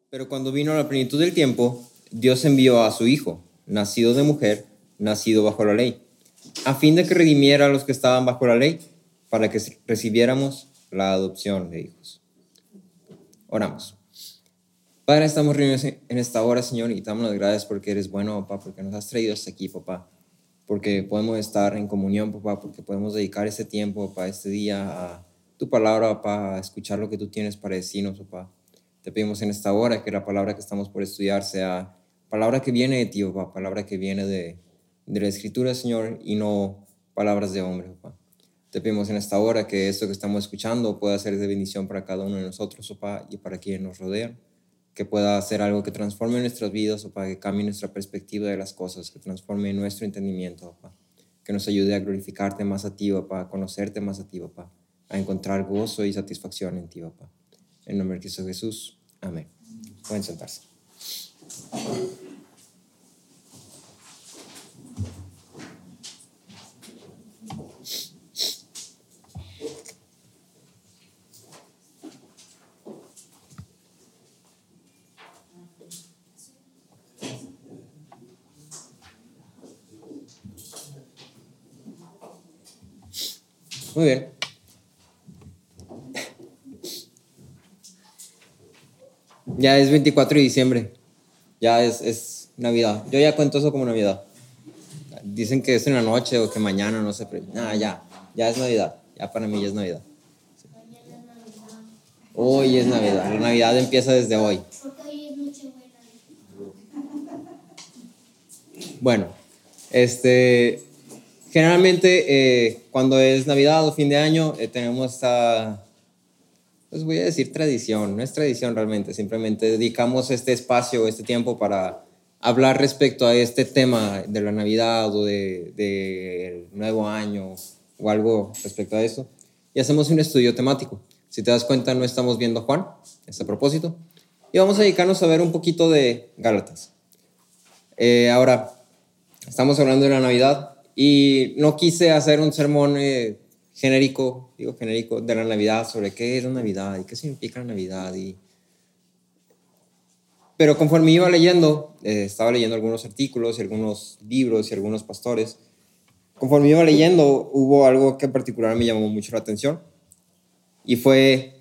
Pero cuando vino la plenitud del tiempo, Dios envió a su Hijo, nacido de mujer, nacido bajo la ley, a fin de que redimiera a los que estaban bajo la ley, para que recibiéramos la adopción de hijos. Oramos. Padre, estamos reunidos en esta hora, Señor, y te damos las gracias porque eres bueno, papá, porque nos has traído hasta aquí, papá, porque podemos estar en comunión, papá, porque podemos dedicar este tiempo, papá, este día a tu palabra, papá, a escuchar lo que tú tienes para decirnos, papá. Te pedimos en esta hora que la palabra que estamos por estudiar sea palabra que viene de ti, papá, palabra que viene de la Escritura, Señor, y no palabras de hombre, papá. Te pedimos en esta hora que esto que estamos escuchando pueda ser de bendición para cada uno de nosotros, papá, y para quienes nos rodean, que pueda hacer algo que transforme nuestras vidas, papá, que cambie nuestra perspectiva de las cosas, que transforme nuestro entendimiento, papá, que nos ayude a glorificarte más a ti, papá, a conocerte más a ti, papá, a encontrar gozo y satisfacción en ti, papá. En nombre de Cristo Jesús. Amén. Pueden sentarse. Muy bien. Ya es 24 de diciembre. Ya es Navidad. Yo ya cuento eso como Navidad. Dicen que es en la noche o que mañana, no sé. Pero nada, ya es Navidad. Ya para mí ya es Navidad. Sí. Hoy es Navidad. La Navidad empieza desde hoy. Porque hoy es Nochebuena. Bueno, generalmente cuando es Navidad o fin de año tenemos esta, pues voy a decir tradición, no es tradición realmente, simplemente dedicamos este espacio, este tiempo para hablar respecto a este tema de la Navidad o del nuevo año o algo respecto a eso, y hacemos un estudio temático. Si te das cuenta, no estamos viendo Juan, es a propósito, y vamos a dedicarnos a ver un poquito de Gálatas. Ahora, estamos hablando de la Navidad y no quise hacer un sermón genérico de la Navidad sobre qué es la Navidad y qué significa la Navidad. Pero conforme iba leyendo, estaba leyendo algunos artículos y algunos libros y algunos pastores. Conforme iba leyendo, hubo algo que en particular me llamó mucho la atención y fue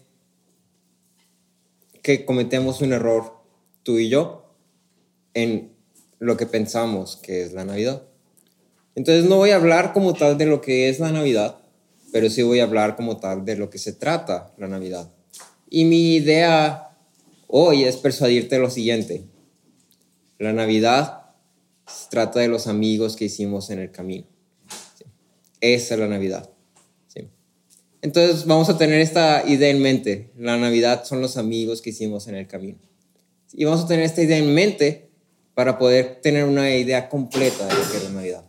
que cometemos un error, tú y yo, en lo que pensamos que es la Navidad. Entonces no voy a hablar como tal de lo que es la Navidad, pero sí voy a hablar como tal de lo que se trata la Navidad. Y mi idea hoy es persuadirte lo siguiente. La Navidad se trata de los amigos que hicimos en el camino. ¿Sí? Esa es la Navidad. ¿Sí? Entonces vamos a tener esta idea en mente. La Navidad son los amigos que hicimos en el camino. Y vamos a tener esta idea en mente para poder tener una idea completa de lo que es la Navidad.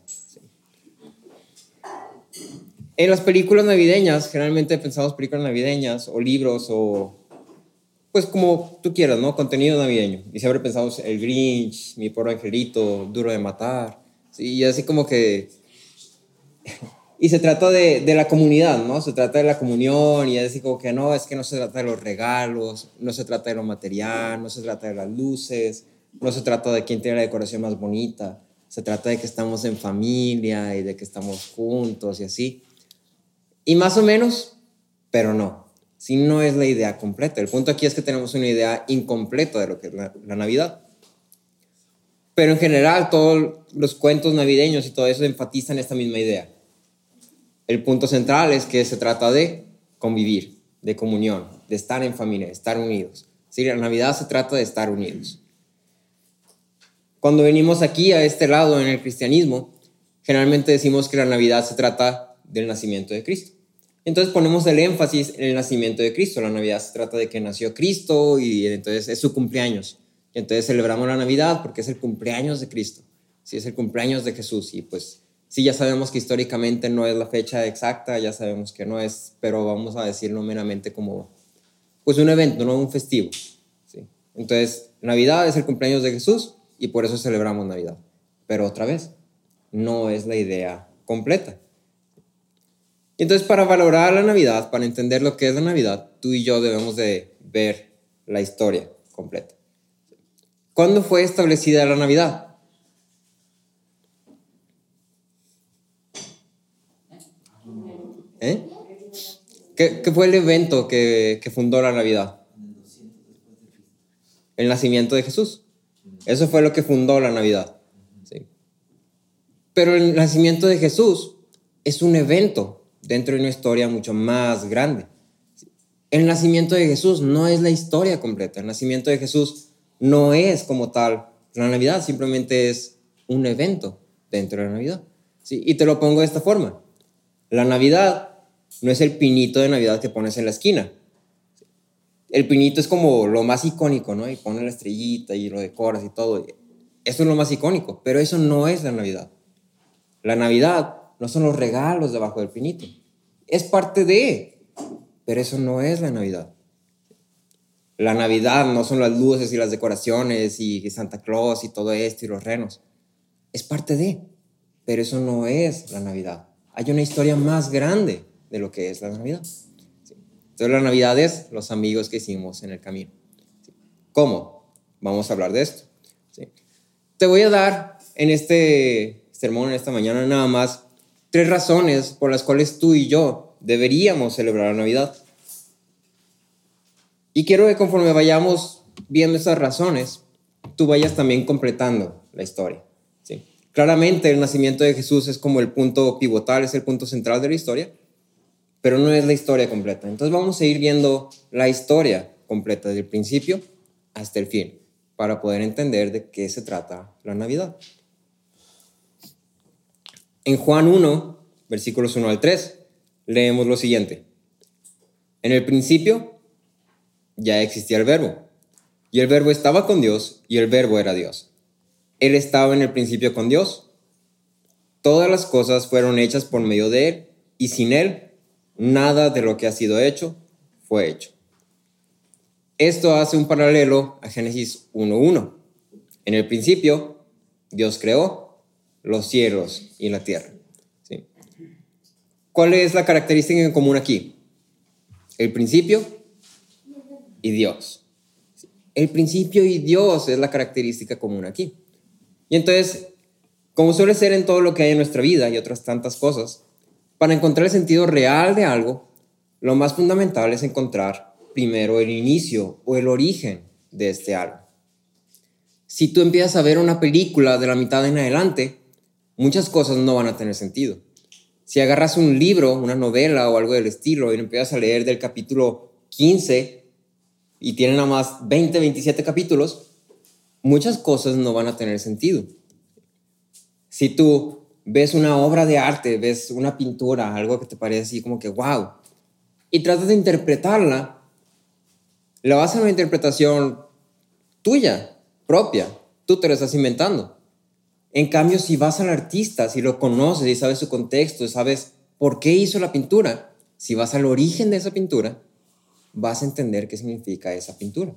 En las películas navideñas, generalmente pensamos películas navideñas o libros o pues como tú quieras, ¿no? Contenido navideño. Y siempre pensamos El Grinch, Mi Pobre Angelito, Duro de Matar. ¿Sí? Y así como que... Y se trata de la comunidad, ¿no? Se trata de la comunión y es así como que no, es que no se trata de los regalos, no se trata de lo material, no se trata de las luces, no se trata de quién tiene la decoración más bonita. Se trata de que estamos en familia y de que estamos juntos y así. Y más o menos, pero no. Si no es la idea completa. El punto aquí es que tenemos una idea incompleta de lo que es la Navidad. Pero en general, todos los cuentos navideños y todo eso enfatizan esta misma idea. El punto central es que se trata de convivir, de comunión, de estar en familia, de estar unidos. Sí, la Navidad se trata de estar unidos. Cuando venimos aquí a este lado en el cristianismo, generalmente decimos que la Navidad se trata del nacimiento de Cristo. Entonces ponemos el énfasis en el nacimiento de Cristo. La Navidad se trata de que nació Cristo y entonces es su cumpleaños. Y entonces celebramos la Navidad porque es el cumpleaños de Cristo. Sí, es el cumpleaños de Jesús. Y pues sí, ya sabemos que históricamente no es la fecha exacta, ya sabemos que no es, pero vamos a decirlo meramente como pues un evento, no un festivo. ¿Sí? Entonces, Navidad es el cumpleaños de Jesús y por eso celebramos Navidad. Pero otra vez, no es la idea completa. Entonces, para valorar la Navidad, para entender lo que es la Navidad, tú y yo debemos de ver la historia completa. ¿Cuándo fue establecida la Navidad? ¿Eh? ¿Qué fue el evento que fundó la Navidad? El nacimiento de Jesús. Eso fue lo que fundó la Navidad. ¿Sí? Pero el nacimiento de Jesús es un evento dentro de una historia mucho más grande. El nacimiento de Jesús no es la historia completa. El nacimiento de Jesús no es como tal la Navidad, simplemente es un evento dentro de la Navidad. ¿Sí? Y te lo pongo de esta forma. La Navidad no es el pinito de Navidad que pones en la esquina. El pinito es como lo más icónico, ¿no? Y pones la estrellita y lo decoras y todo. Eso es lo más icónico, pero eso no es la Navidad. La Navidad no son los regalos debajo del pinito. Es parte de, pero eso no es la Navidad. La Navidad no son las luces y las decoraciones y Santa Claus y todo esto y los renos. Es parte de, pero eso no es la Navidad. Hay una historia más grande de lo que es la Navidad. Entonces la Navidad es los amigos que hicimos en el camino. ¿Cómo? Vamos a hablar de esto. ¿Sí? Te voy a dar en este sermón, en esta mañana, nada más 3 razones por las cuales tú y yo deberíamos celebrar la Navidad. Y quiero que conforme vayamos viendo esas razones, tú vayas también completando la historia. ¿Sí? Claramente el nacimiento de Jesús es como el punto pivotal, es el punto central de la historia, pero no es la historia completa. Entonces vamos a ir viendo la historia completa desde el principio hasta el fin para poder entender de qué se trata la Navidad. En Juan 1, versículos 1 al 3, leemos lo siguiente. En el principio ya existía el Verbo, y el Verbo estaba con Dios, y el Verbo era Dios. Él estaba en el principio con Dios. Todas las cosas fueron hechas por medio de Él, y sin Él, nada de lo que ha sido hecho fue hecho. Esto hace un paralelo a Génesis 1:1. En el principio, Dios creó los cielos y la tierra. ¿Sí? ¿Cuál es la característica en común aquí? El principio y Dios. ¿Sí? El principio y Dios es la característica común aquí. Y entonces, como suele ser en todo lo que hay en nuestra vida y otras tantas cosas, para encontrar el sentido real de algo, lo más fundamental es encontrar primero el inicio o el origen de este algo. Si tú empiezas a ver una película de la mitad en adelante, muchas cosas no van a tener sentido. Si agarras un libro, una novela o algo del estilo y empiezas a leer del capítulo 15 y tiene nada más 20, 27 capítulos, muchas cosas no van a tener sentido. Si tú ves una obra de arte, ves una pintura, algo que te parece así como que wow, y tratas de interpretarla, la vas a una interpretación tuya, propia, tú te lo estás inventando. En cambio, si vas al artista, si lo conoces y sabes su contexto, sabes por qué hizo la pintura, si vas al origen de esa pintura, vas a entender qué significa esa pintura.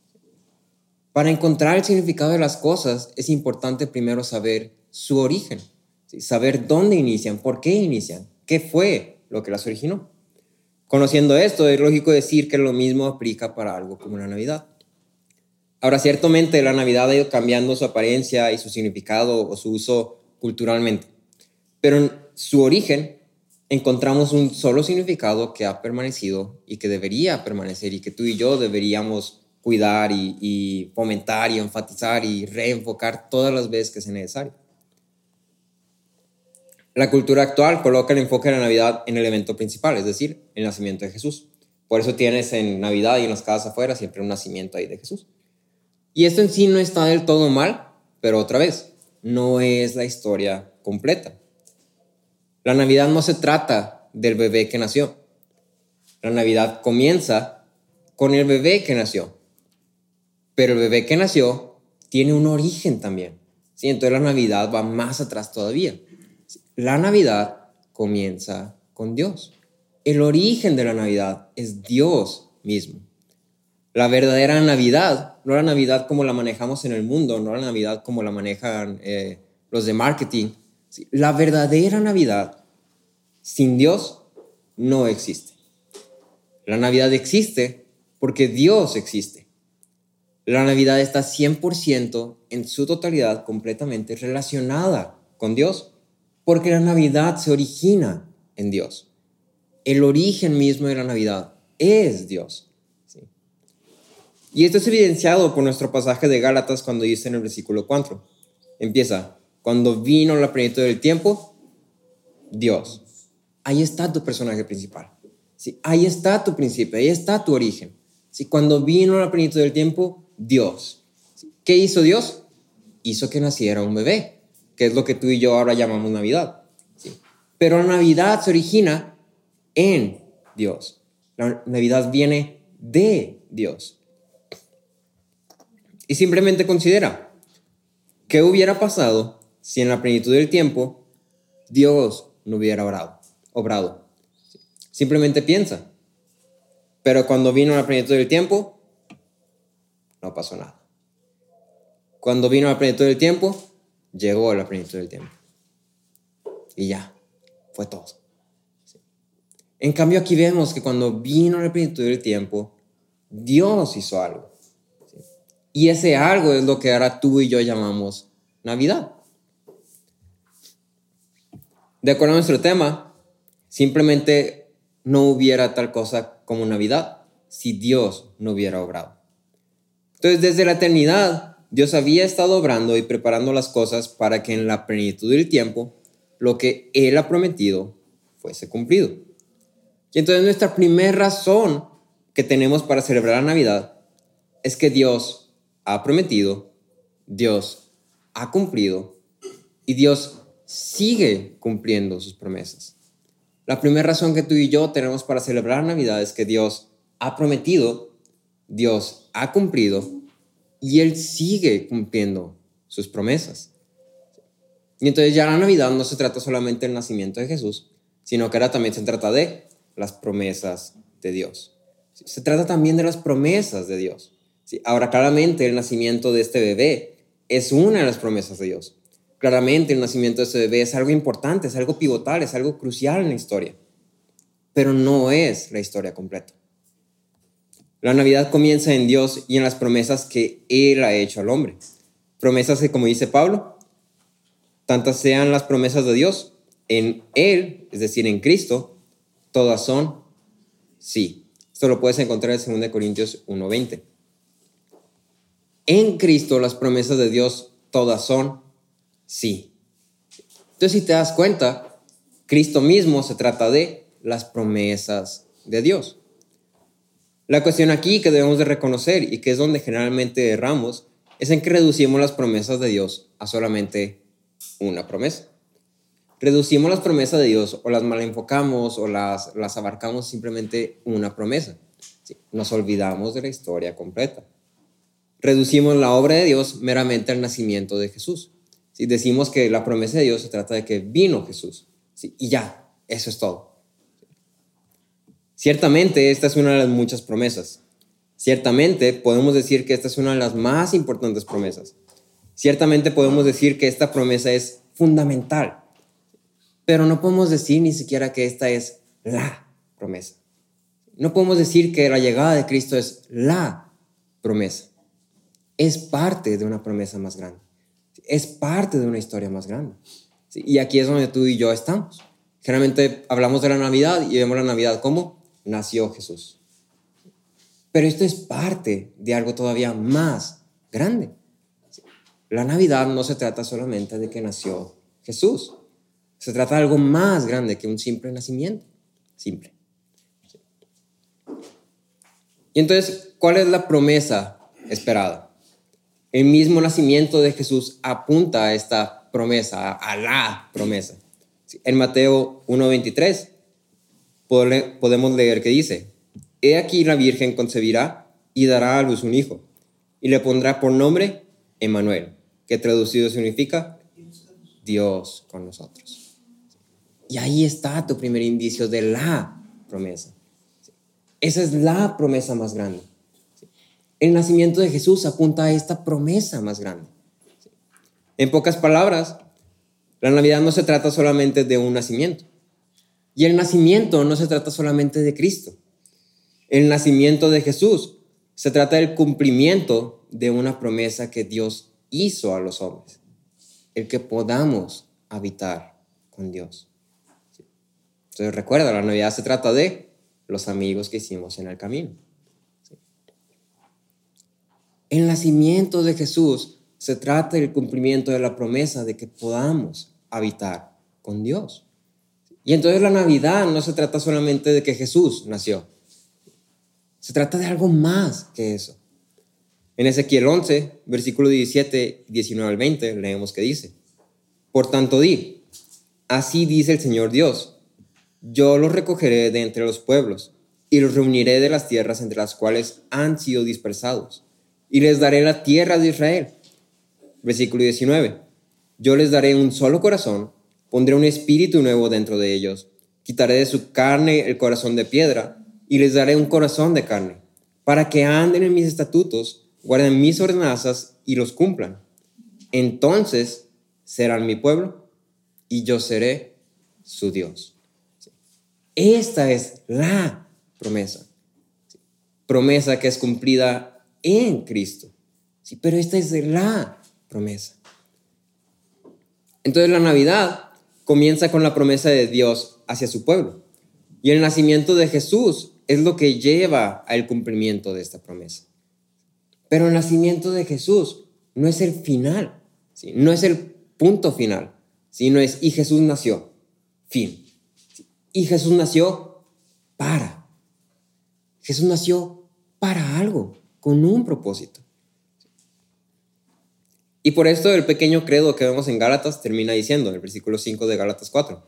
Para encontrar el significado de las cosas, es importante primero saber su origen, ¿sí? Saber dónde inician, por qué inician, qué fue lo que las originó. Conociendo esto, es lógico decir que lo mismo aplica para algo como la Navidad. Ahora, ciertamente la Navidad ha ido cambiando su apariencia y su significado o su uso culturalmente, pero en su origen encontramos un solo significado que ha permanecido y que debería permanecer y que tú y yo deberíamos cuidar y fomentar y enfatizar y reenfocar todas las veces que sea necesario. La cultura actual coloca el enfoque de la Navidad en el evento principal, es decir, el nacimiento de Jesús. Por eso tienes en Navidad y en las casas afuera siempre un nacimiento ahí de Jesús. Y esto en sí no está del todo mal, pero otra vez, no es la historia completa. La Navidad no se trata del bebé que nació. La Navidad comienza con el bebé que nació. Pero el bebé que nació tiene un origen también. ¿Sí? Entonces la Navidad va más atrás todavía. La Navidad comienza con Dios. El origen de la Navidad es Dios mismo. La verdadera Navidad, no la Navidad como la manejamos en el mundo, no la Navidad como la manejan los de marketing. ¿Sí? La verdadera Navidad sin Dios no existe. La Navidad existe porque Dios existe. La Navidad está 100% en su totalidad completamente relacionada con Dios, porque la Navidad se origina en Dios. El origen mismo de la Navidad es Dios. ¿Sí? Y esto es evidenciado por nuestro pasaje de Gálatas cuando dice en el versículo 4. Empieza, cuando vino la plenitud del tiempo, Dios. Ahí está tu personaje principal. ¿Sí? Ahí está tu principio, ahí está tu origen. ¿Sí? Cuando vino la plenitud del tiempo, Dios. ¿Sí? ¿Qué hizo Dios? Hizo que naciera un bebé, que es lo que tú y yo ahora llamamos Navidad. ¿Sí? Pero la Navidad se origina en Dios. La Navidad viene de Dios. Y simplemente considera, ¿qué hubiera pasado si en la plenitud del tiempo Dios no hubiera obrado? Simplemente piensa. Pero cuando vino la plenitud del tiempo, no pasó nada. Cuando vino la plenitud del tiempo, llegó la plenitud del tiempo. Y ya, fue todo. En cambio, aquí vemos que cuando vino la plenitud del tiempo, Dios hizo algo. Y ese algo es lo que ahora tú y yo llamamos Navidad. De acuerdo a nuestro tema, simplemente no hubiera tal cosa como Navidad si Dios no hubiera obrado. Entonces, desde la eternidad, Dios había estado obrando y preparando las cosas para que en la plenitud del tiempo, lo que Él ha prometido fuese cumplido. Y entonces nuestra primera razón que tenemos para celebrar la Navidad es que Dios ha prometido, Dios ha cumplido y Dios sigue cumpliendo sus promesas. La primera razón que tú y yo tenemos para celebrar la Navidad es que Dios ha prometido, Dios ha cumplido y Él sigue cumpliendo sus promesas. Y entonces ya la Navidad no se trata solamente del nacimiento de Jesús, sino que ahora también se trata de las promesas de Dios. Se trata también de las promesas de Dios. Ahora, claramente el nacimiento de este bebé es una de las promesas de Dios. Claramente el nacimiento de este bebé es algo importante, es algo pivotal, es algo crucial en la historia. Pero no es la historia completa. La Navidad comienza en Dios y en las promesas que Él ha hecho al hombre. Promesas que, como dice Pablo, tantas sean las promesas de Dios, en Él, es decir, en Cristo, todas son sí. Esto lo puedes encontrar en 2 Corintios 1:20. En Cristo las promesas de Dios todas son sí. Entonces, si te das cuenta, Cristo mismo se trata de las promesas de Dios. La cuestión aquí que debemos de reconocer y que es donde generalmente erramos es en que reducimos las promesas de Dios a solamente una promesa. Reducimos las promesas de Dios o las mal enfocamos o las abarcamos simplemente una promesa. ¿Sí? Nos olvidamos de la historia completa. Reducimos la obra de Dios meramente al nacimiento de Jesús. ¿Sí? Decimos que la promesa de Dios se trata de que vino Jesús. ¿Sí? Y ya, eso es todo. Ciertamente esta es una de las muchas promesas. Ciertamente podemos decir que esta es una de las más importantes promesas. Ciertamente podemos decir que esta promesa es fundamental. Pero no podemos decir ni siquiera que esta es la promesa. No podemos decir que la llegada de Cristo es la promesa. Es parte de una promesa más grande. Es parte de una historia más grande. Y aquí es donde tú y yo estamos. Generalmente hablamos de la Navidad y vemos la Navidad como nació Jesús. Pero esto es parte de algo todavía más grande. La Navidad no se trata solamente de que nació Jesús. Se trata de algo más grande que un simple nacimiento. Simple. Y entonces, ¿cuál es la promesa esperada? El mismo nacimiento de Jesús apunta a esta promesa, a la promesa. En Mateo 1:23 podemos leer que dice: He aquí la Virgen concebirá y dará a luz un hijo, y le pondrá por nombre Emmanuel, que traducido significa Dios con nosotros. Y ahí está tu primer indicio de la promesa. Esa es la promesa más grande. El nacimiento de Jesús apunta a esta promesa más grande. En pocas palabras, la Navidad no se trata solamente de un nacimiento. Y el nacimiento no se trata solamente de Cristo. El nacimiento de Jesús se trata del cumplimiento de una promesa que Dios hizo a los hombres, el que podamos habitar con Dios. Entonces recuerda, la Navidad se trata de los amigos que hicimos en el camino. El nacimiento de Jesús se trata del cumplimiento de la promesa de que podamos habitar con Dios. Y entonces la Navidad no se trata solamente de que Jesús nació. Se trata de algo más que eso. En Ezequiel 11, versículo 17, 19 al 20, leemos que dice: Por tanto di, así dice el Señor Dios, yo los recogeré de entre los pueblos y los reuniré de las tierras entre las cuales han sido dispersados, y les daré la tierra de Israel. Versículo 19. Yo les daré un solo corazón, pondré un espíritu nuevo dentro de ellos, quitaré de su carne el corazón de piedra y les daré un corazón de carne, para que anden en mis estatutos, guarden mis ordenanzas y los cumplan. Entonces serán mi pueblo y yo seré su Dios. Esta es la promesa. Promesa que es cumplida en Cristo. Sí, pero esta es la promesa. Entonces la Navidad comienza con la promesa de Dios hacia su pueblo. Y el nacimiento de Jesús es lo que lleva al cumplimiento de esta promesa. Pero el nacimiento de Jesús no es el final, ¿sí? No es el punto final, sino es y Jesús nació, fin. Y Jesús nació para. Jesús nació para algo, con un propósito. Y por esto el pequeño credo que vemos en Gálatas termina diciendo, en el versículo 5 de Gálatas 4,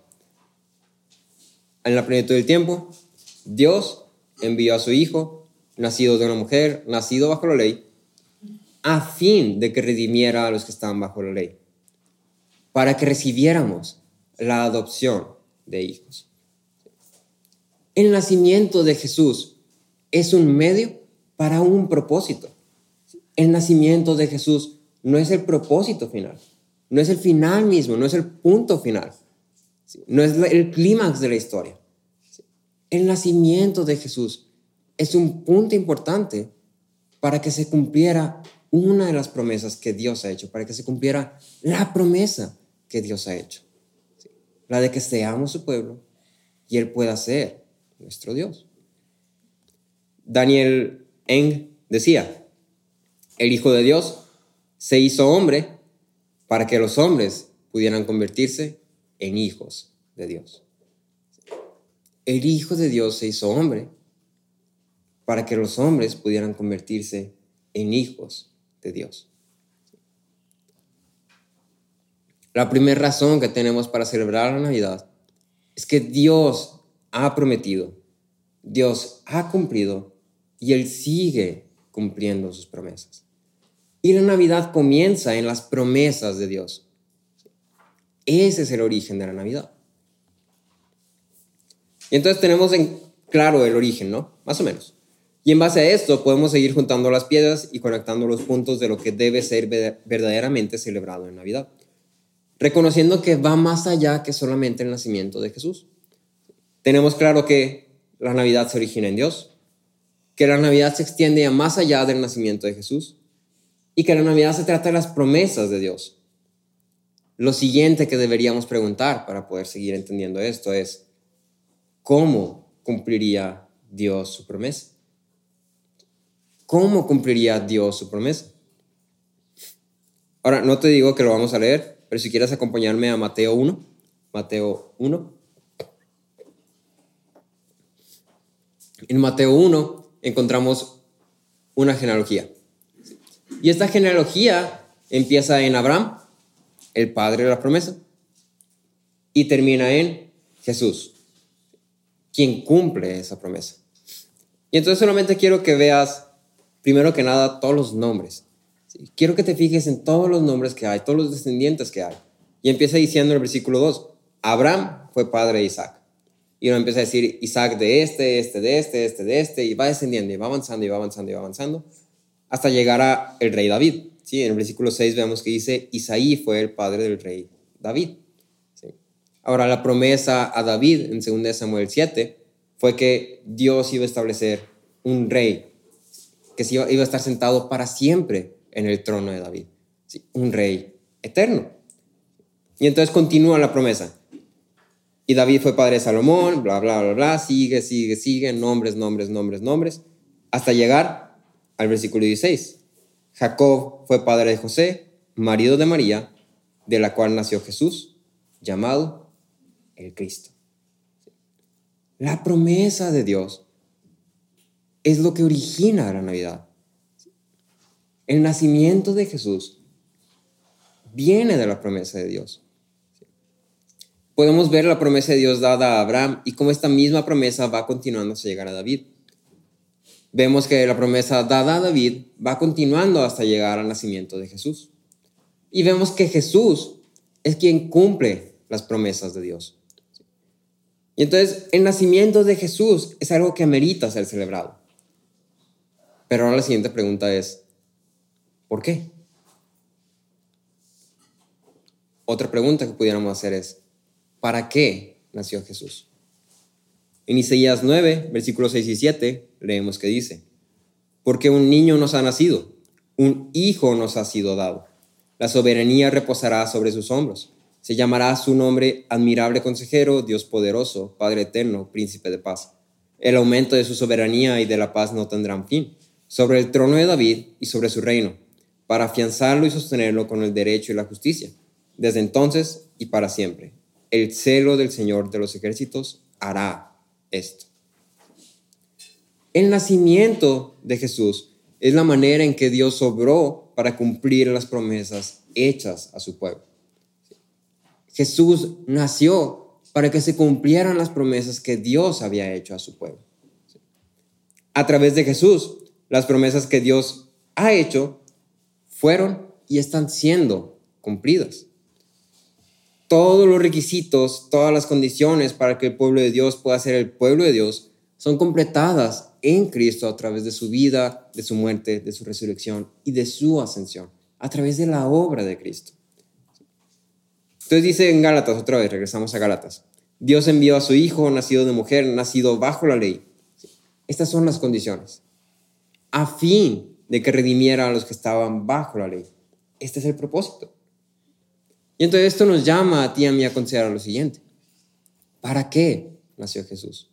en la plenitud del tiempo, Dios envió a su Hijo, nacido de una mujer, nacido bajo la ley, a fin de que redimiera a los que estaban bajo la ley, para que recibiéramos la adopción de hijos. El nacimiento de Jesús es un medio para un propósito. El nacimiento de Jesús no es el propósito final, no es el final mismo, no es el punto final, no es el clímax de la historia. El nacimiento de Jesús es un punto importante para que se cumpliera una de las promesas que Dios ha hecho, para que se cumpliera la promesa que Dios ha hecho, la de que seamos su pueblo y Él pueda ser nuestro Dios. Daniel Eng decía: el Hijo de Dios se hizo hombre para que los hombres pudieran convertirse en hijos de Dios. El Hijo de Dios se hizo hombre para que los hombres pudieran convertirse en hijos de Dios. La primera razón que tenemos para celebrar la Navidad es que Dios ha prometido, Dios ha cumplido y Él sigue cumpliendo sus promesas. Y la Navidad comienza en las promesas de Dios. Ese es el origen de la Navidad. Y entonces tenemos en claro el origen, ¿no? Más o menos. Y en base a esto podemos seguir juntando las piedras y conectando los puntos de lo que debe ser verdaderamente celebrado en Navidad, reconociendo que va más allá que solamente el nacimiento de Jesús. Tenemos claro que la Navidad se origina en Dios, que la Navidad se extiende a más allá del nacimiento de Jesús y que la Navidad se trata de las promesas de Dios. Lo siguiente que deberíamos preguntar para poder seguir entendiendo esto es: ¿cómo cumpliría Dios su promesa? ¿Cómo cumpliría Dios su promesa? Ahora, no te digo que lo vamos a leer, pero si quieres acompañarme a Mateo 1. Mateo 1. En Mateo 1 encontramos una genealogía. Y esta genealogía empieza en Abraham, el padre de la promesa, y termina en Jesús, quien cumple esa promesa. Y entonces solamente quiero que veas, primero que nada, todos los nombres. ¿Sí? Quiero que te fijes en todos los nombres que hay, todos los descendientes que hay. Y empieza diciendo en el versículo 2, Abraham fue padre de Isaac. Y uno empieza a decir Isaac de este, y va descendiendo, y va avanzando, y va avanzando, y va avanzando, hasta llegar a el rey David. ¿Sí? En el versículo 6 vemos que dice, Isaí fue el padre del rey David. ¿Sí? Ahora, la promesa a David en 2 Samuel 7 fue que Dios iba a establecer un rey que iba a estar sentado para siempre en el trono de David. ¿Sí? Un rey eterno. Y entonces continúa la promesa. Y David fue padre de Salomón, bla, bla, bla, bla, sigue, nombres, hasta llegar al versículo 16. Jacob fue padre de José, marido de María, de la cual nació Jesús, llamado el Cristo. La promesa de Dios es lo que origina la Navidad. El nacimiento de Jesús viene de la promesa de Dios. Podemos ver la promesa de Dios dada a Abraham y cómo esta misma promesa va continuando hasta llegar a David. Vemos que la promesa dada a David va continuando hasta llegar al nacimiento de Jesús. Y vemos que Jesús es quien cumple las promesas de Dios. Y entonces el nacimiento de Jesús es algo que amerita ser celebrado. Pero ahora la siguiente pregunta es, ¿por qué? Otra pregunta que pudiéramos hacer es, ¿para qué nació Jesús? En Isaías 9, versículos 6 y 7, leemos que dice, porque un niño nos ha nacido, un hijo nos ha sido dado. La soberanía reposará sobre sus hombros. Se llamará su nombre Admirable Consejero, Dios Poderoso, Padre Eterno, Príncipe de Paz. El aumento de su soberanía y de la paz no tendrán fin, sobre el trono de David y sobre su reino, para afianzarlo y sostenerlo con el derecho y la justicia, desde entonces y para siempre. El celo del Señor de los ejércitos hará esto. El nacimiento de Jesús es la manera en que Dios obró para cumplir las promesas hechas a su pueblo. Jesús nació para que se cumplieran las promesas que Dios había hecho a su pueblo. A través de Jesús, las promesas que Dios ha hecho fueron y están siendo cumplidas. Todos los requisitos, todas las condiciones para que el pueblo de Dios pueda ser el pueblo de Dios son completadas en Cristo a través de su vida, de su muerte, de su resurrección y de su ascensión, a través de la obra de Cristo. Entonces dice en Gálatas, otra vez, regresamos a Gálatas, Dios envió a su Hijo, nacido de mujer, nacido bajo la ley. Estas son las condiciones, a fin de que redimiera a los que estaban bajo la ley. Este es el propósito. Y entonces esto nos llama a ti y a mí a considerar lo siguiente. ¿Para qué nació Jesús?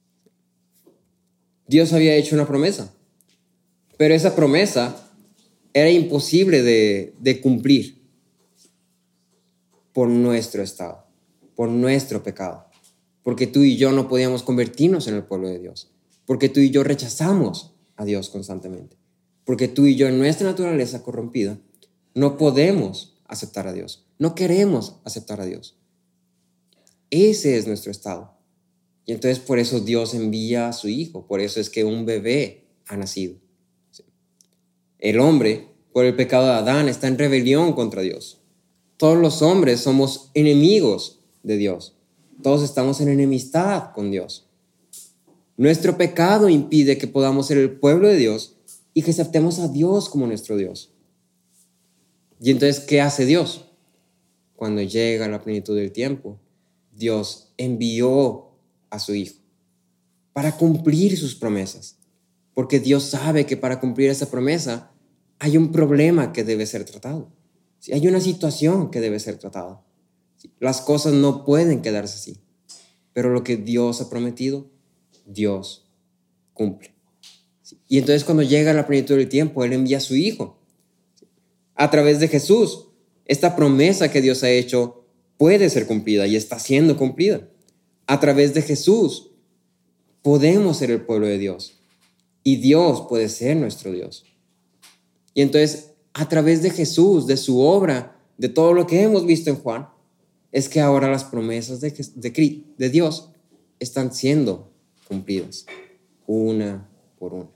Dios había hecho una promesa, pero esa promesa era imposible de cumplir por nuestro estado, por nuestro pecado, porque tú y yo no podíamos convertirnos en el pueblo de Dios, porque tú y yo rechazamos a Dios constantemente, porque tú y yo en nuestra naturaleza corrompida no podemos aceptar a Dios. No queremos aceptar a Dios. Ese es nuestro estado. Y entonces por eso Dios envía a su Hijo. Por eso es que un bebé ha nacido. El hombre, por el pecado de Adán, está en rebelión contra Dios. Todos los hombres somos enemigos de Dios. Todos estamos en enemistad con Dios. Nuestro pecado impide que podamos ser el pueblo de Dios y que aceptemos a Dios como nuestro Dios. Y entonces, ¿qué hace Dios? Cuando llega la plenitud del tiempo, Dios envió a su Hijo para cumplir sus promesas, porque Dios sabe que para cumplir esa promesa hay un problema que debe ser tratado. Hay una situación que debe ser tratada. Las cosas no pueden quedarse así, pero lo que Dios ha prometido, Dios cumple. Y entonces cuando llega la plenitud del tiempo, Él envía a su Hijo. A través de Jesús, esta promesa que Dios ha hecho puede ser cumplida y está siendo cumplida. A través de Jesús podemos ser el pueblo de Dios y Dios puede ser nuestro Dios. Y entonces, a través de Jesús, de su obra, de todo lo que hemos visto en Juan, es que ahora las promesas de Dios están siendo cumplidas, una por una.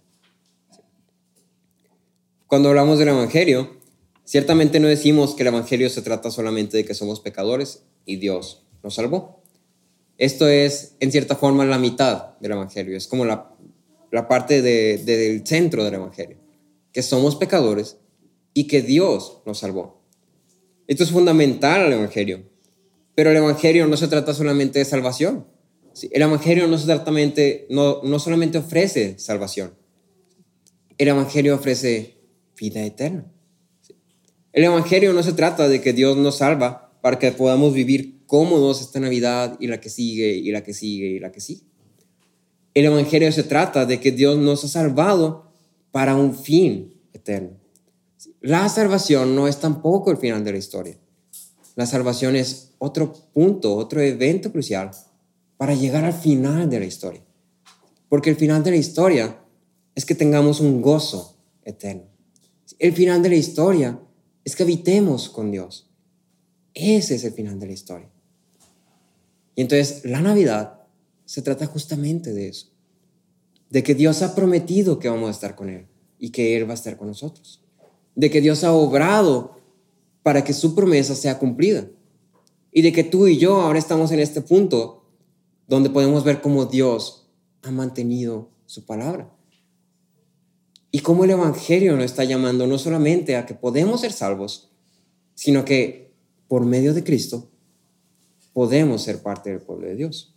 Cuando hablamos del Evangelio, ciertamente no decimos que el Evangelio se trata solamente de que somos pecadores y Dios nos salvó. Esto es, en cierta forma, la mitad del Evangelio. Es como la parte del centro del Evangelio, que somos pecadores y que Dios nos salvó. Esto es fundamental al Evangelio. Pero el Evangelio no se trata solamente de salvación. El Evangelio no solamente ofrece salvación. El Evangelio ofrece vida eterna. El Evangelio no se trata de que Dios nos salva para que podamos vivir cómodos esta Navidad y la que sigue, y la que sigue, y la que sigue. El Evangelio se trata de que Dios nos ha salvado para un fin eterno. La salvación no es tampoco el final de la historia. La salvación es otro punto, otro evento crucial para llegar al final de la historia. Porque el final de la historia es que tengamos un gozo eterno. El final de la historia es que habitemos con Dios. Ese es el final de la historia. Y entonces la Navidad se trata justamente de eso. De que Dios ha prometido que vamos a estar con Él y que Él va a estar con nosotros. De que Dios ha obrado para que su promesa sea cumplida. Y de que tú y yo ahora estamos en este punto donde podemos ver cómo Dios ha mantenido su palabra. Y cómo el Evangelio nos está llamando no solamente a que podemos ser salvos, sino que por medio de Cristo podemos ser parte del pueblo de Dios.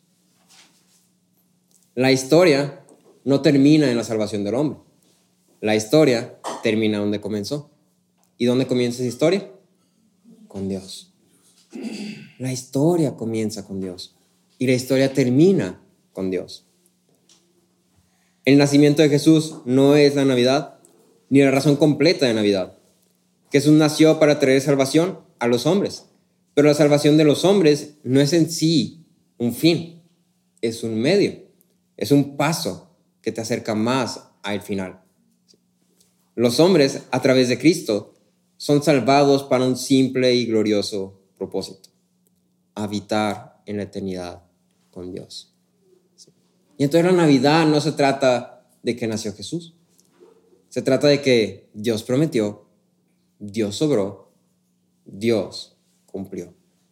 La historia no termina en la salvación del hombre. La historia termina donde comenzó. ¿Y dónde comienza esa historia? Con Dios. La historia comienza con Dios y la historia termina con Dios. El nacimiento de Jesús no es la Navidad ni la razón completa de Navidad. Jesús nació para traer salvación a los hombres, pero la salvación de los hombres no es en sí un fin, es un medio, es un paso que te acerca más al final. Los hombres, a través de Cristo, son salvados para un simple y glorioso propósito: habitar en la eternidad con Dios. Y entonces la Navidad no se trata de que nació Jesús. Se trata de que Dios prometió, Dios sobró, Dios cumplió.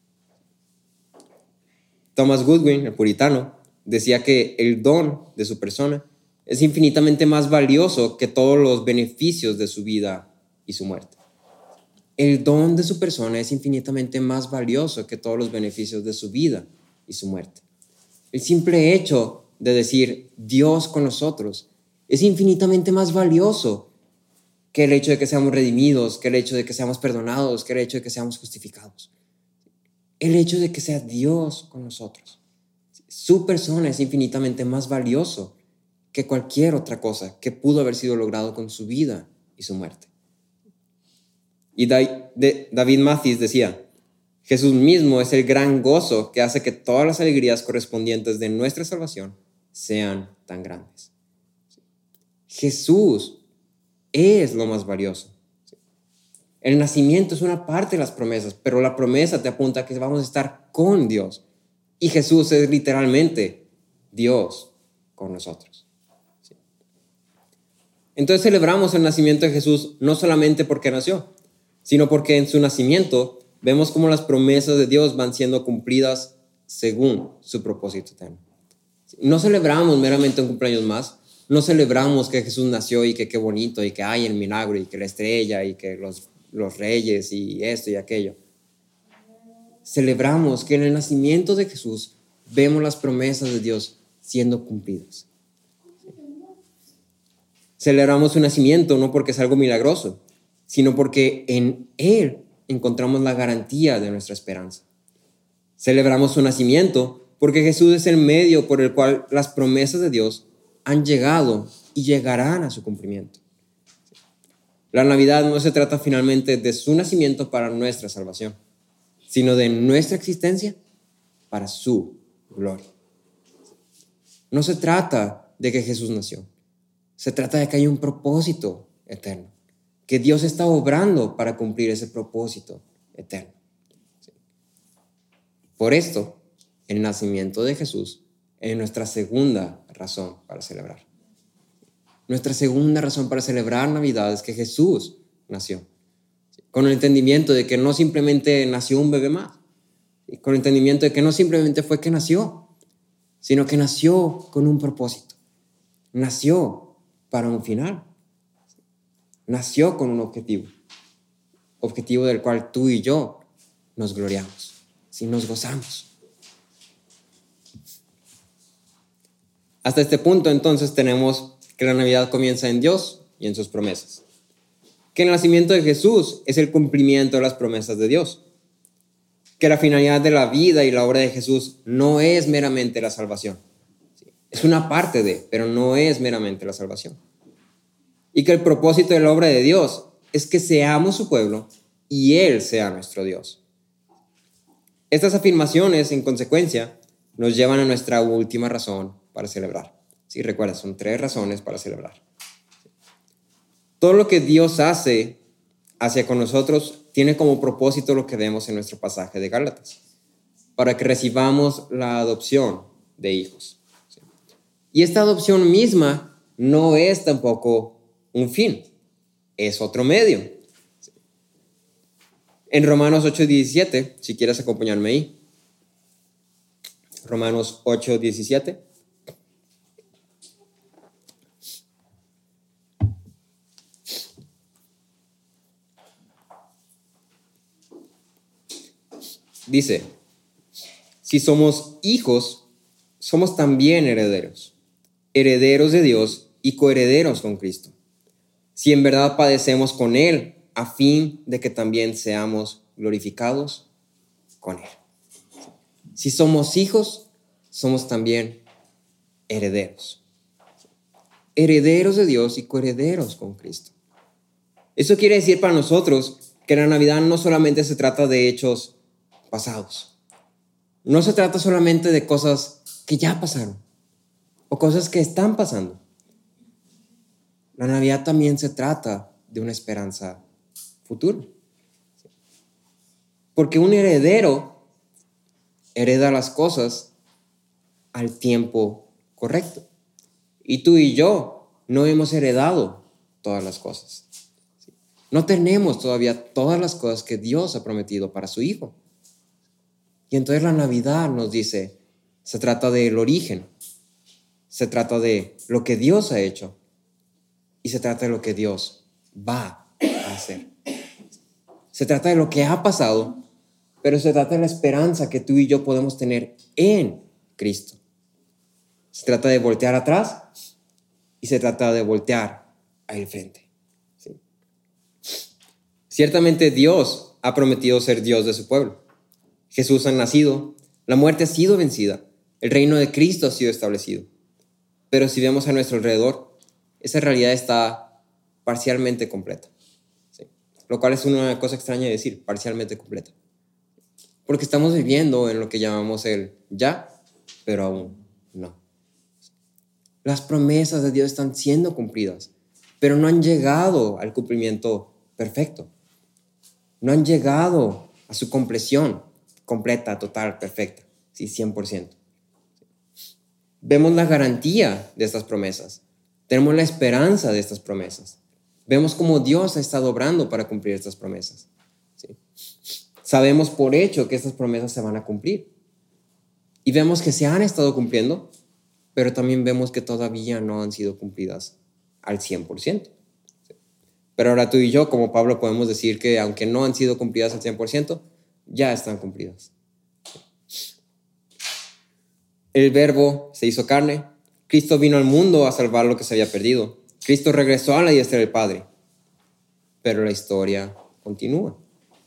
Thomas Goodwin, el puritano, decía que el don de su persona es infinitamente más valioso que todos los beneficios de su vida y su muerte. El don de su persona es infinitamente más valioso que todos los beneficios de su vida y su muerte. El simple hecho de decir Dios con nosotros es infinitamente más valioso que el hecho de que seamos redimidos, que el hecho de que seamos perdonados, que el hecho de que seamos justificados. El hecho de que sea Dios con nosotros. Su persona es infinitamente más valioso que cualquier otra cosa que pudo haber sido logrado con su vida y su muerte. Y David Mathis decía: Jesús mismo es el gran gozo que hace que todas las alegrías correspondientes de nuestra salvación sean tan grandes. Jesús es lo más valioso. El nacimiento es una parte de las promesas, pero la promesa te apunta a que vamos a estar con Dios. Y Jesús es literalmente Dios con nosotros. Entonces celebramos el nacimiento de Jesús no solamente porque nació, sino porque en su nacimiento vemos cómo las promesas de Dios van siendo cumplidas según su propósito eterno. No celebramos meramente un cumpleaños más, no celebramos que Jesús nació y que qué bonito y que hay el milagro y que la estrella y que los reyes y esto y aquello. Celebramos que en el nacimiento de Jesús vemos las promesas de Dios siendo cumplidas. Celebramos su nacimiento no porque es algo milagroso, sino porque en Él encontramos la garantía de nuestra esperanza. Celebramos su nacimiento porque Jesús es el medio por el cual las promesas de Dios han llegado y llegarán a su cumplimiento. La Navidad no se trata finalmente de su nacimiento para nuestra salvación, sino de nuestra existencia para su gloria. No se trata de que Jesús nació, se trata de que hay un propósito eterno, que Dios está obrando para cumplir ese propósito eterno. Por esto, el nacimiento de Jesús es nuestra segunda razón para celebrar. Nuestra segunda razón para celebrar Navidad es que Jesús nació, con el entendimiento de que no simplemente nació un bebé más, con el entendimiento de que no simplemente fue que nació, sino que nació con un propósito, nació para un final, nació con un objetivo del cual tú y yo nos gloriamos, nos gozamos. Hasta este punto, entonces, tenemos que la Navidad comienza en Dios y en sus promesas. Que el nacimiento de Jesús es el cumplimiento de las promesas de Dios. Que la finalidad de la vida y la obra de Jesús no es meramente la salvación. Es una parte de, pero no es meramente la salvación. Y que el propósito de la obra de Dios es que seamos su pueblo y Él sea nuestro Dios. Estas afirmaciones, en consecuencia, nos llevan a nuestra última razón para celebrar. Sí, recuerda, son 3 razones para celebrar. Todo lo que Dios hace hacia con nosotros tiene como propósito lo que vemos en nuestro pasaje de Gálatas, para que recibamos la adopción de hijos. Y esta adopción misma no es tampoco un fin, es otro medio. En Romanos 8:17, si quieres acompañarme ahí. Romanos 8:17. Dice, si somos hijos, somos también herederos, herederos de Dios y coherederos con Cristo. Si en verdad padecemos con Él, a fin de que también seamos glorificados con Él. Si somos hijos, somos también herederos. Herederos de Dios y coherederos con Cristo. Eso quiere decir para nosotros que la Navidad no solamente se trata de hechos pasados. No se trata solamente de cosas que ya pasaron o cosas que están pasando. La Navidad también se trata de una esperanza futura. Porque un heredero hereda las cosas al tiempo correcto. Y tú y yo no hemos heredado todas las cosas. No tenemos todavía todas las cosas que Dios ha prometido para su Hijo. Y entonces la Navidad nos dice, se trata del origen, se trata de lo que Dios ha hecho y se trata de lo que Dios va a hacer. Se trata de lo que ha pasado, pero se trata de la esperanza que tú y yo podemos tener en Cristo. Se trata de voltear atrás y se trata de voltear al frente. ¿Sí? Ciertamente Dios ha prometido ser Dios de su pueblo. Jesús ha nacido, la muerte ha sido vencida, el reino de Cristo ha sido establecido. Pero si vemos a nuestro alrededor, esa realidad está parcialmente completa. ¿Sí? Lo cual es una cosa extraña de decir, parcialmente completa. Porque estamos viviendo en lo que llamamos el ya, pero aún no. Las promesas de Dios están siendo cumplidas, pero no han llegado al cumplimiento perfecto. No han llegado a su compleción completa, total, perfecta, sí, 100%. Vemos la garantía de estas promesas. Tenemos la esperanza de estas promesas. Vemos cómo Dios ha estado obrando para cumplir estas promesas. ¿Sí? Sabemos por hecho que estas promesas se van a cumplir. Y vemos que se han estado cumpliendo, pero también vemos que todavía no han sido cumplidas al 100%. ¿Sí? Pero ahora tú y yo, como Pablo, podemos decir que aunque no han sido cumplidas al 100%, ya están cumplidas. El Verbo se hizo carne. Cristo vino al mundo a salvar lo que se había perdido. Cristo regresó a la diestra del Padre. Pero la historia continúa.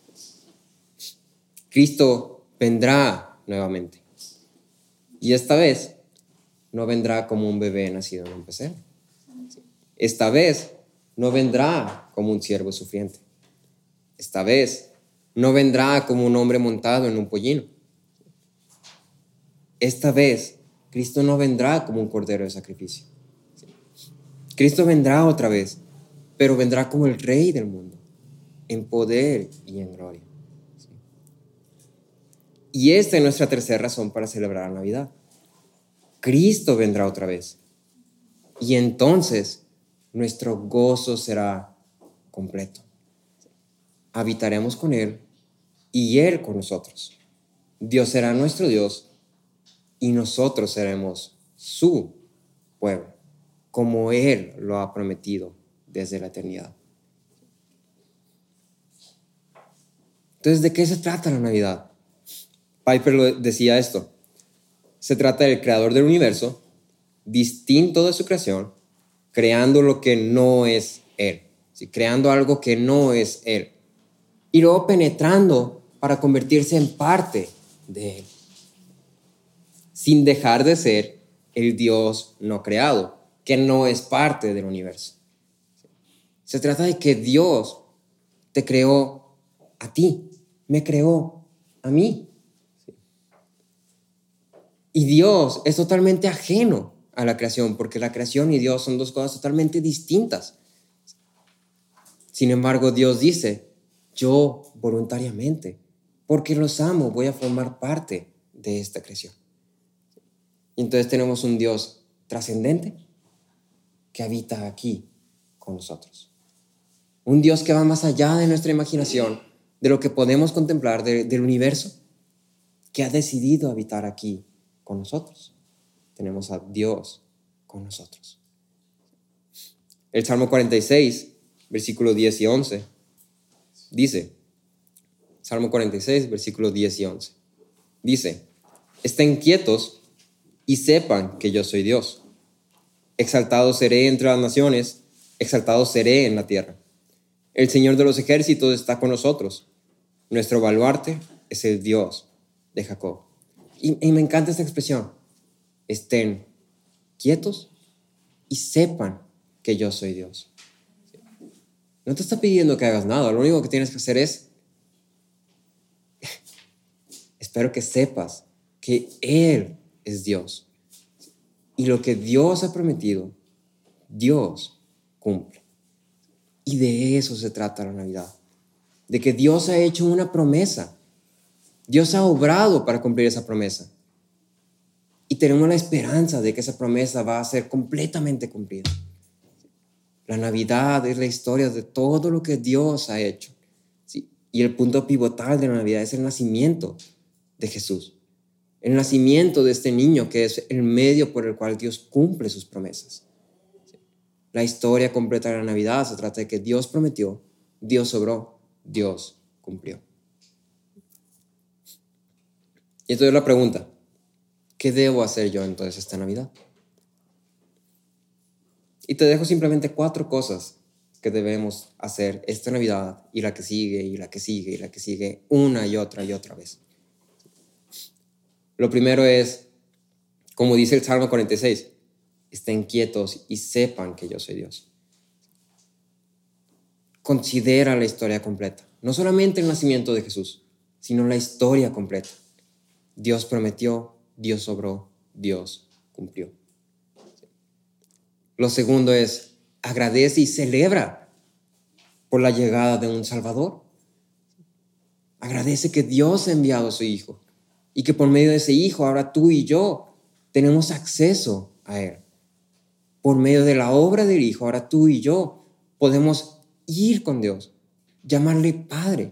Cristo vendrá nuevamente. Y esta vez no vendrá como un bebé nacido en un pesebre. Esta vez no vendrá como un siervo sufriente. Esta vez no vendrá como un hombre montado en un pollino. Esta vez, Cristo no vendrá como un cordero de sacrificio. Cristo vendrá otra vez, pero vendrá como el Rey del mundo, en poder y en gloria. Y esta es nuestra tercera razón para celebrar la Navidad. Cristo vendrá otra vez. Y entonces, nuestro gozo será completo. Habitaremos con Él y Él con nosotros. Dios será nuestro Dios y nosotros seremos su pueblo, como Él lo ha prometido desde la eternidad. Entonces, ¿de qué se trata la Navidad? Piper decía esto: se trata del creador del universo, distinto de su creación, creando lo que no es Él, ¿sí? Creando algo que no es Él. Y luego penetrando para convertirse en parte de Él, sin dejar de ser el Dios no creado, que no es parte del universo. Se trata de que Dios te creó a ti, me creó a mí. Y Dios es totalmente ajeno a la creación, porque la creación y Dios son dos cosas totalmente distintas. Sin embargo, Dios dice, yo voluntariamente, porque los amo, voy a formar parte de esta creación. Y entonces tenemos un Dios trascendente que habita aquí con nosotros. Un Dios que va más allá de nuestra imaginación, de lo que podemos contemplar del universo, que ha decidido habitar aquí con nosotros. Tenemos a Dios con nosotros. El Salmo 46, versículos 10 y 11, dice, Salmo 46, versículos 10 y 11, dice, estén quietos y sepan que yo soy Dios. Exaltado seré entre las naciones, exaltado seré en la tierra. El Señor de los ejércitos está con nosotros. Nuestro baluarte es el Dios de Jacob. Y me encanta esta expresión. Estén quietos y sepan que yo soy Dios. No te está pidiendo que hagas nada. Lo único que tienes que hacer es espero que sepas que Él es Dios. Y lo que Dios ha prometido, Dios cumple. Y de eso se trata la Navidad. De que Dios ha hecho una promesa. Dios ha obrado para cumplir esa promesa. Y tenemos la esperanza de que esa promesa va a ser completamente cumplida. La Navidad es la historia de todo lo que Dios ha hecho. ¿Sí? Y el punto pivotal de la Navidad es el nacimiento de Jesús. El nacimiento de este niño que es el medio por el cual Dios cumple sus promesas. ¿Sí? La historia completa de la Navidad se trata de que Dios prometió, Dios obró, Dios cumplió. Y entonces la pregunta, ¿qué debo hacer yo entonces esta Navidad? Y te dejo simplemente 4 cosas que debemos hacer esta Navidad y la que sigue y la que sigue y la que sigue una y otra vez. Lo primero es, como dice el Salmo 46, estén quietos y sepan que yo soy Dios. Considera la historia completa, no solamente el nacimiento de Jesús, sino la historia completa. Dios prometió, Dios obró, Dios cumplió. Lo segundo es, agradece y celebra por la llegada de un Salvador. Agradece que Dios ha enviado a su Hijo y que por medio de ese Hijo ahora tú y yo tenemos acceso a Él. Por medio de la obra del Hijo ahora tú y yo podemos ir con Dios, llamarle Padre.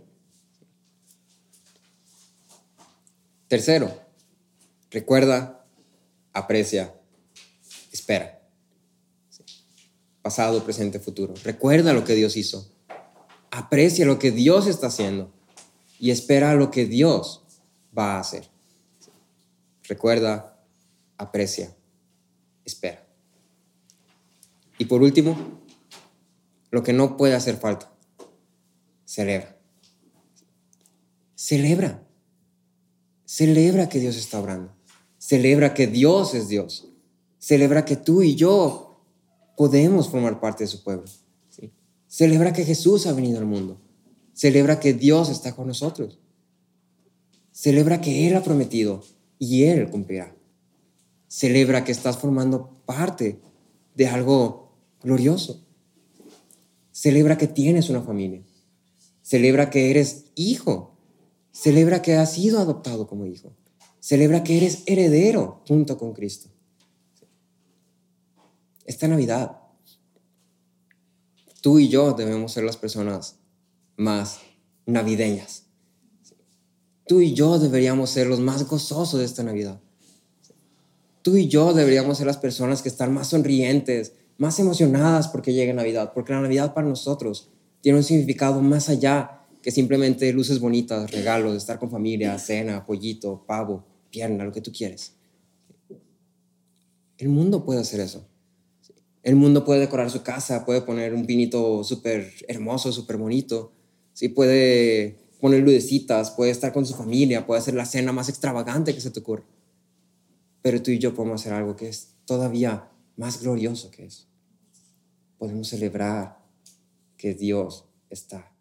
Tercero, recuerda, aprecia, espera. Pasado, presente, futuro. Recuerda lo que Dios hizo. Aprecia lo que Dios está haciendo y espera lo que Dios va a hacer. Recuerda, aprecia, espera. Y por último, lo que no puede hacer falta, celebra. Celebra. Celebra que Dios está obrando. Celebra que Dios es Dios. Celebra que tú y yo podemos formar parte de su pueblo. ¿Sí? Celebra que Jesús ha venido al mundo. Celebra que Dios está con nosotros. Celebra que Él ha prometido y Él cumplirá. Celebra que estás formando parte de algo glorioso. Celebra que tienes una familia. Celebra que eres hijo. Celebra que has sido adoptado como hijo. Celebra que eres heredero junto con Cristo. Esta Navidad, tú y yo debemos ser las personas más navideñas. Tú y yo deberíamos ser los más gozosos de esta Navidad. Tú y yo deberíamos ser las personas que están más sonrientes, más emocionadas porque llegue Navidad, porque la Navidad para nosotros tiene un significado más allá que simplemente luces bonitas, regalos, estar con familia, cena, pollito, pavo, pierna, lo que tú quieres. El mundo puede hacer eso. El mundo puede decorar su casa, puede poner un pinito súper hermoso, súper bonito. Sí, puede poner lucecitas, puede estar con su familia, puede hacer la cena más extravagante que se te ocurra. Pero tú y yo podemos hacer algo que es todavía más glorioso que eso. Podemos celebrar que Dios está